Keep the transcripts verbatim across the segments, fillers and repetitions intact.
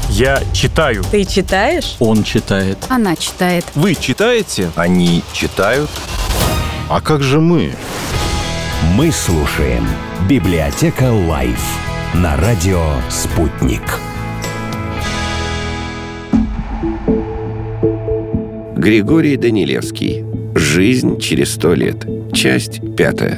Я читаю. Ты читаешь? Он читает. Она читает. Вы читаете? Они читают. А как же мы? Мы слушаем «Библиотека Лайф» на радио «Спутник». Григорий Данилевский. «Жизнь через сто лет». Часть пятая.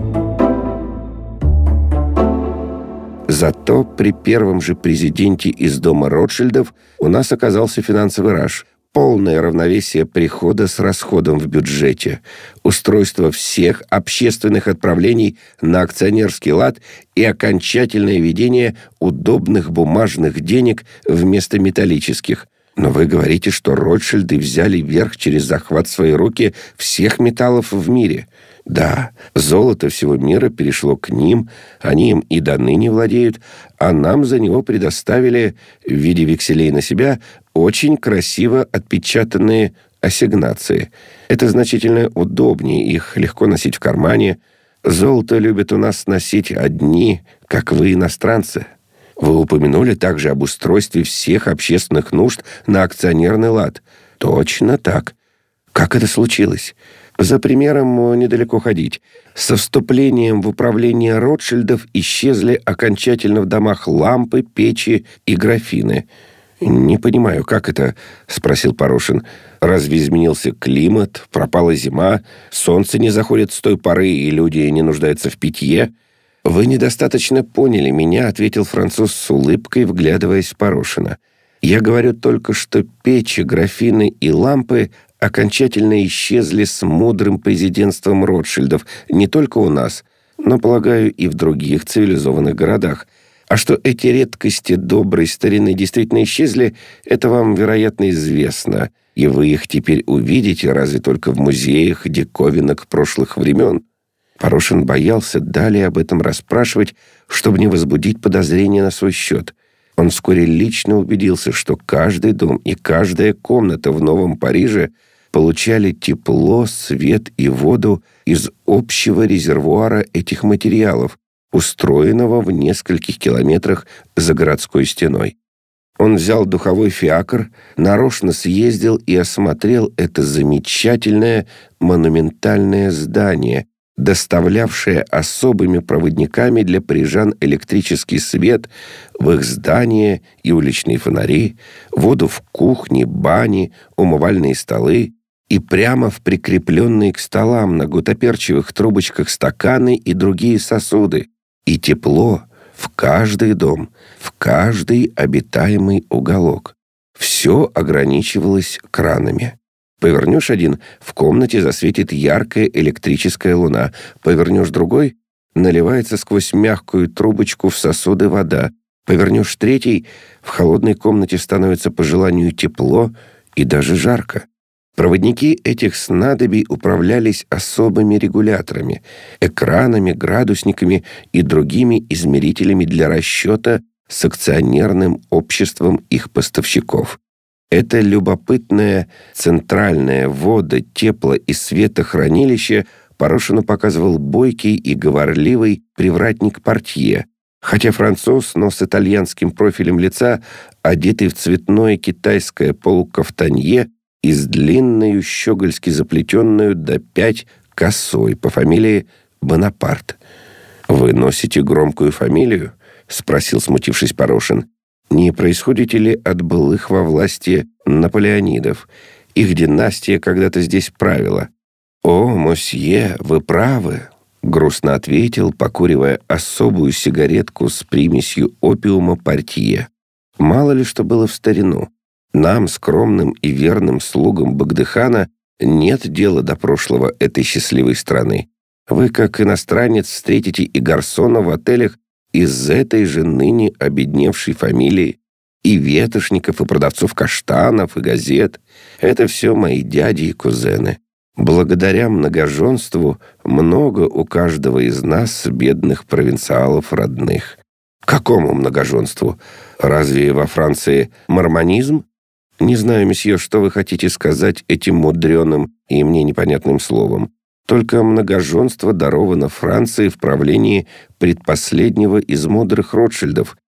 Зато при первом же президенте из дома Ротшильдов у нас оказался финансовый раж. Полное равновесие прихода с расходом в бюджете, устройство всех общественных отправлений на акционерский лад и окончательное введение удобных бумажных денег вместо металлических. Но вы говорите, что Ротшильды взяли верх через захват в свои руки всех металлов в мире. Да, золото всего мира перешло к ним, они им и до ныне владеют, а нам за него предоставили в виде векселей на себя очень красиво отпечатанные ассигнации. Это значительно удобнее, их легко носить в кармане. Золото любят у нас носить одни, как вы, иностранцы. Вы упомянули также об устройстве всех общественных нужд на акционерный лад. Точно так. Как это случилось? За примером недалеко ходить. Со вступлением в управление Ротшильдов исчезли окончательно в домах лампы, печи и графины. «Не понимаю, как это?» — спросил Порошин. «Разве изменился климат, пропала зима, солнце не заходит с той поры, и люди не нуждаются в питье?» «Вы недостаточно поняли меня», — ответил француз с улыбкой, вглядываясь в Порошина. «Я говорю только, что печи, графины и лампы окончательно исчезли с мудрым президентством Ротшильдов не только у нас, но, полагаю, и в других цивилизованных городах. А что эти редкости доброй старины действительно исчезли, это вам, вероятно, известно, и вы их теперь увидите разве только в музеях диковинок прошлых времен». Порошин боялся далее об этом расспрашивать, чтобы не возбудить подозрения на свой счет. Он вскоре лично убедился, что каждый дом и каждая комната в Новом Париже получали тепло, свет и воду из общего резервуара этих материалов, устроенного в нескольких километрах за городской стеной. Он взял духовой фиакр, нарочно съездил и осмотрел это замечательное монументальное здание, доставлявшее особыми проводниками для парижан электрический свет в их здания и уличные фонари, воду в кухне, бани, умывальные столы и прямо в прикрепленные к столам на гутоперчивых трубочках стаканы и другие сосуды, и тепло в каждый дом, в каждый обитаемый уголок. Все ограничивалось кранами. Повернешь один — в комнате засветит яркая электрическая луна. Повернешь другой — наливается сквозь мягкую трубочку в сосуды вода. Повернешь третий — в холодной комнате становится по желанию тепло и даже жарко. Проводники этих снадобий управлялись особыми регуляторами, экранами, градусниками и другими измерителями для расчета с акционерным обществом их поставщиков. Это любопытное центральное водо-, тепло- и светохранилище Порошину показывал бойкий и говорливый привратник портье, хотя француз, но с итальянским профилем лица, одетый в цветное китайское полукафтанье и с длинную щегольски заплетенную до пять косой по фамилии Бонапарт. «Вы носите громкую фамилию?» — спросил, смутившись, Порошин. «Не происходите ли от былых во власти наполеонидов? Их династия когда-то здесь правила». «О, мосье, вы правы», — грустно ответил, покуривая особую сигаретку с примесью опиума портье. «Мало ли что было в старину. Нам, скромным и верным слугам Багдыхана, нет дела до прошлого этой счастливой страны. Вы, как иностранец, встретите и гарсона в отелях из этой же ныне обедневшей фамилии, и ветошников, и продавцов каштанов, и газет. Это все мои дяди и кузены. Благодаря многоженству много у каждого из нас, бедных провинциалов, родных». «Какому многоженству? Разве во Франции мормонизм?» «Не знаю, месье, что вы хотите сказать этим мудреным и мне непонятным словом. Только многоженство даровано Франции в правлении предпоследнего из мудрых Ротшильдов,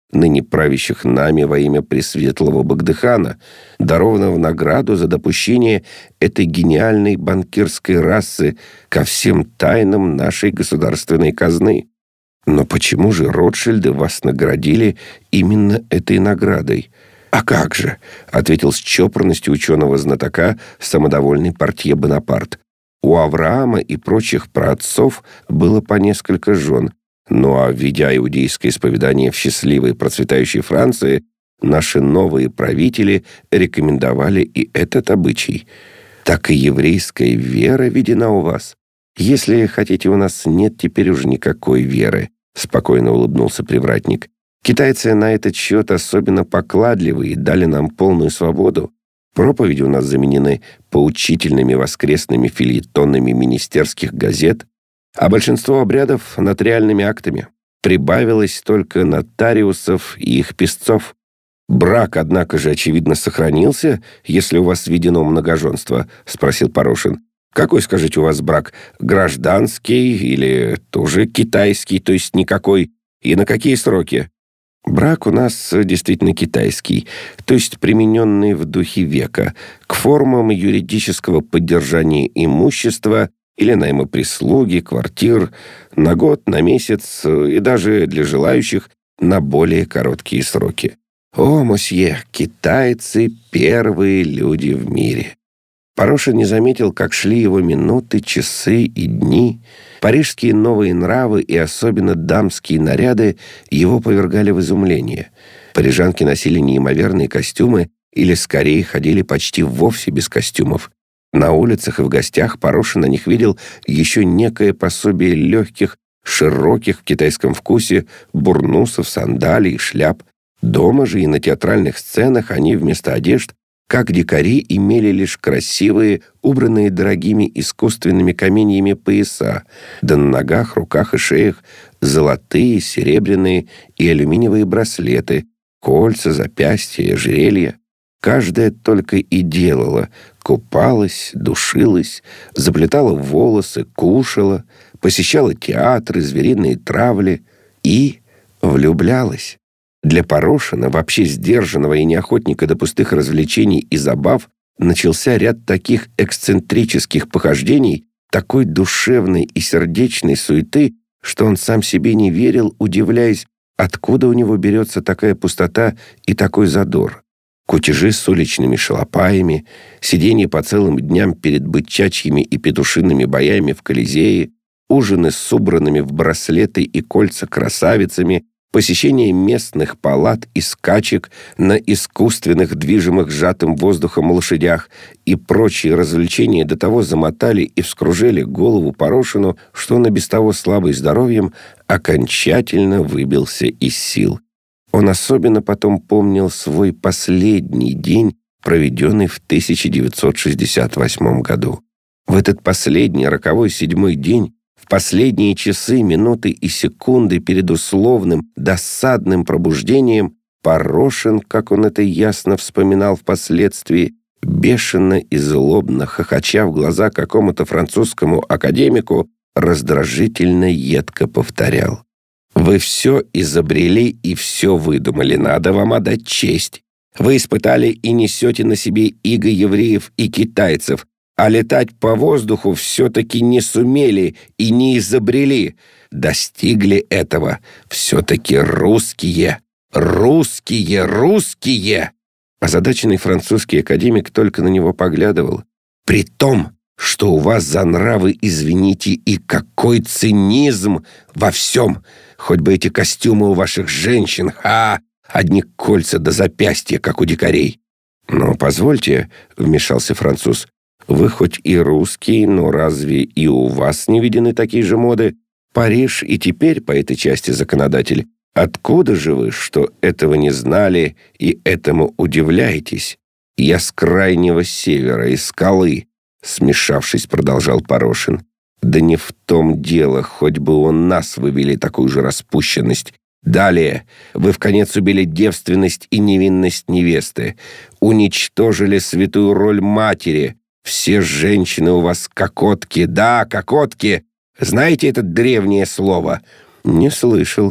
ныне правящих нами во имя Пресветлого Багдыхана, даровано в награду за допущение этой гениальной банкирской расы ко всем тайнам нашей государственной казны. Но почему же Ротшильды вас наградили именно этой наградой? «А как же?» — ответил с чопорностью ученого-знатока самодовольный портье Бонапарт. «У Авраама и прочих праотцов было по несколько жен. Ну а введя иудейское исповедание в счастливой процветающей Франции, наши новые правители рекомендовали и этот обычай. Так и еврейская вера введена у вас. Если хотите, у нас нет теперь уже никакой веры», — спокойно улыбнулся привратник. «Китайцы на этот счет особенно покладливы и дали нам полную свободу. Проповеди у нас заменены поучительными воскресными фельетонами министерских газет, а большинство обрядов — нотариальными актами. Прибавилось только нотариусов и их писцов. Брак, однако же, очевидно, сохранился, если у вас введено многоженство», — спросил Порошин. «Какой, скажите, у вас брак? Гражданский или тоже китайский, то есть никакой? И на какие сроки?» «Брак у нас действительно китайский, то есть примененный в духе века, к формам юридического поддержания имущества или найма прислуги, квартир, на год, на месяц и даже для желающих на более короткие сроки. О, мосье, китайцы — первые люди в мире». Порошин не заметил, как шли его минуты, часы и дни. Парижские новые нравы и особенно дамские наряды его повергали в изумление. Парижанки носили неимоверные костюмы или, скорее, ходили почти вовсе без костюмов. На улицах и в гостях Порошин на них видел еще некое пособие легких, широких в китайском вкусе бурнусов, сандалий, шляп. Дома же и на театральных сценах они вместо одежд, как дикари, имели лишь красивые, убранные дорогими искусственными каменьями пояса, да на ногах, руках и шеях золотые, серебряные и алюминиевые браслеты, кольца, запястья, ожерелья. Каждая только и делала: купалась, душилась, заплетала волосы, кушала, посещала театры, звериные травли и влюблялась. Для Порошина, вообще сдержанного и неохотника до пустых развлечений и забав, начался ряд таких эксцентрических похождений, такой душевной и сердечной суеты, что он сам себе не верил, удивляясь, откуда у него берется такая пустота и такой задор. Кутежи с уличными шалопаями, сиденье по целым дням перед бычачьими и петушиными боями в Колизее, ужины с убранными в браслеты и кольца красавицами, посещение местных палат и скачек на искусственных, движимых сжатым воздухом лошадях и прочие развлечения до того замотали и вскружили голову Порошину, что он и без того слабый здоровьем окончательно выбился из сил. Он особенно потом помнил свой последний день, проведенный в тысяча девятьсот шестьдесят восьмом году. В этот последний, роковой седьмой день, в последние часы, минуты и секунды перед условным, досадным пробуждением, Порошин, как он это ясно вспоминал впоследствии, бешено и злобно, хохоча в глаза какому-то французскому академику, раздражительно едко повторял: «Вы все изобрели и все выдумали, надо вам отдать честь. Вы испытали и несете на себе иго евреев и китайцев, а летать по воздуху все-таки не сумели и не изобрели. Достигли этого все-таки русские, русские, русские!» Озадаченный французский академик только на него поглядывал. «При том, что у вас за нравы, извините, и какой цинизм во всем! Хоть бы эти костюмы у ваших женщин, ха! Одни кольца до запястья, как у дикарей!» «Но позвольте», — вмешался француз, — «вы хоть и русский, но разве и у вас не видны такие же моды? Париж и теперь по этой части законодатель. Откуда же вы, что этого не знали и этому удивляетесь? Я с крайнего севера, из скалы», — смешавшись, продолжал Порошин. «Да не в том дело, хоть бы у нас вывели такую же распущенность. Далее, вы вконец убили девственность и невинность невесты, уничтожили святую роль матери. Все женщины у вас кокотки, да, кокотки. Знаете это древнее слово?» «Не слышал», —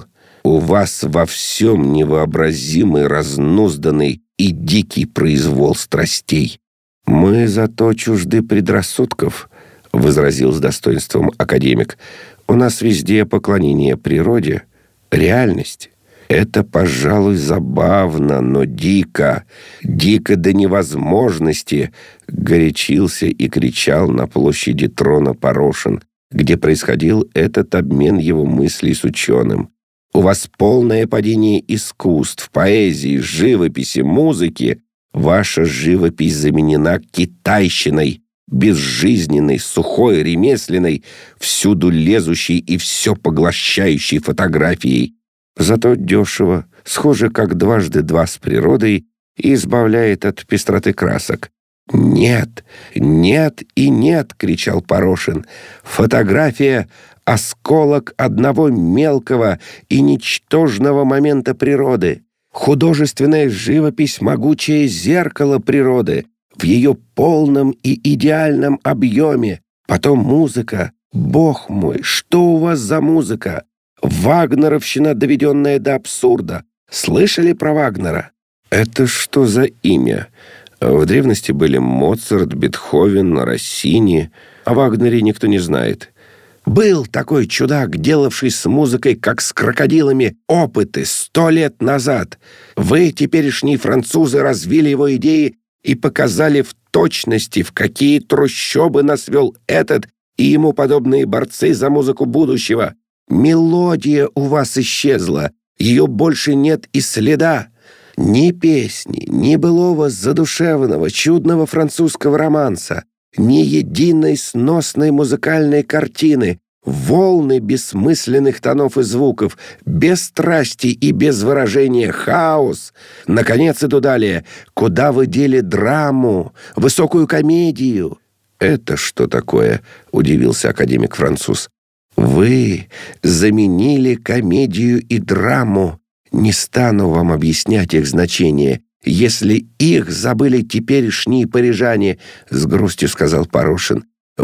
У вас во всем невообразимый, разнузданный и дикий произвол страстей. Мы зато чужды предрассудков, — возразил с достоинством академик. У нас везде поклонение природе, реальность. Это, пожалуй, забавно, но дико, дико до невозможности, — горячился и кричал на площади Трона Порошин, где происходил этот обмен его мыслей с ученым. У вас полное падение искусств, поэзии, живописи, музыки. Ваша живопись заменена китайщиной, безжизненной, сухой, ремесленной, всюду лезущей и все поглощающей фотографией. Зато дешево, схоже, как дважды два с природой, и избавляет от пестроты красок. «Нет, нет и нет!» — кричал Порошин. «Фотография — осколок одного мелкого и ничтожного момента природы. Художественная живопись — могучее зеркало природы в ее полном и идеальном объеме. Потом музыка. Бог мой, что у вас за музыка? Вагнеровщина, доведенная до абсурда. Слышали про Вагнера? Это что за имя? В древности были Моцарт, Бетховен, Россини. О Вагнере никто не знает. Был такой чудак, делавший с музыкой, как с крокодилами, опыты сто лет назад. Вы, теперешние французы, развили его идеи и показали в точности, в какие трущобы нас вел этот и ему подобные борцы за музыку будущего. Мелодия у вас исчезла, ее больше нет и следа. Ни песни, ни былого задушевного, чудного французского романса, ни единой сносной музыкальной картины, волны бессмысленных тонов и звуков, без страсти и без выражения, хаос. Наконец иду далее. Куда вы дели драму, высокую комедию? «Это что такое?» — удивился академик-француз. «Вы заменили комедию и драму. Не стану вам объяснять их значение, если их забыли теперешние парижане», — с грустью сказал Порошин.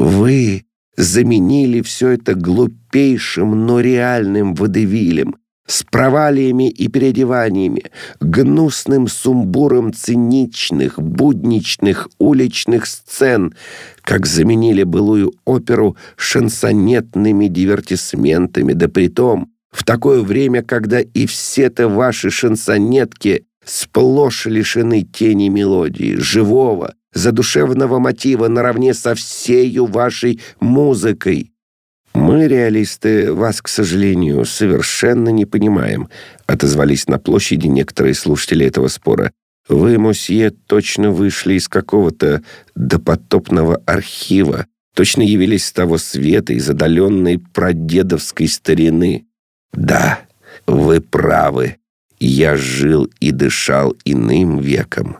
«Вы заменили все это глупейшим, но реальным водевилем, с провалиями и переодеваниями, гнусным сумбуром циничных, будничных уличных сцен, как заменили былую оперу шансонетными дивертисментами, да притом в такое время, когда и все-то ваши шансонетки сплошь лишены тени мелодии, живого, задушевного мотива наравне со всею вашей музыкой. «Мы, реалисты, вас, к сожалению, совершенно не понимаем», — отозвались на площади некоторые слушатели этого спора. «Вы, мосье, точно вышли из какого-то допотопного архива, точно явились с того света из отдаленной прадедовской старины». «Да, вы правы. Я жил и дышал иным веком,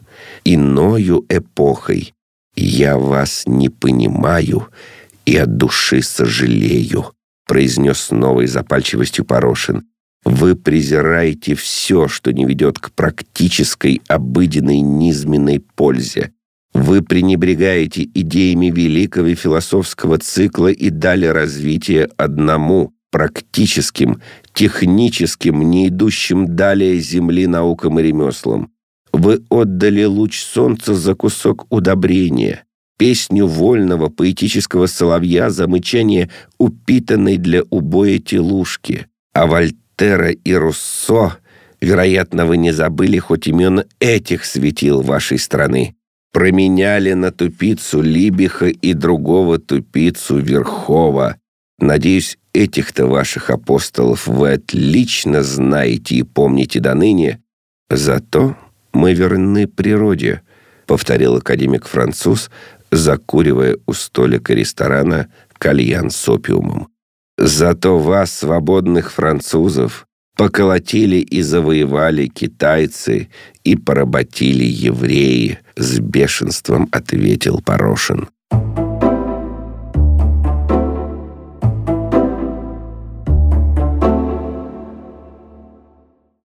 иною эпохой. Я вас не понимаю и от души сожалею», — произнес с новой запальчивостью Порошин. «Вы презираете все, что не ведет к практической, обыденной, низменной пользе. Вы пренебрегаете идеями великого философского цикла и дали развитие одному, практическим, техническим, не идущим далее земли наукам и ремеслам. Вы отдали луч солнца за кусок удобрения, песню вольного поэтического соловья за мычание упитанной для убоя телушки. А Вольтера и Руссо, вероятно, вы не забыли хоть имен этих светил вашей страны, променяли на тупицу Либиха и другого тупицу Верхова. Надеюсь, этих-то ваших апостолов вы отлично знаете и помните до ныне. Зато мы верны природе», — повторил академик-француз, закуривая у столика ресторана кальян с опиумом. «Зато вас, свободных французов, поколотили и завоевали китайцы и поработили евреи», — с бешенством ответил Порошин.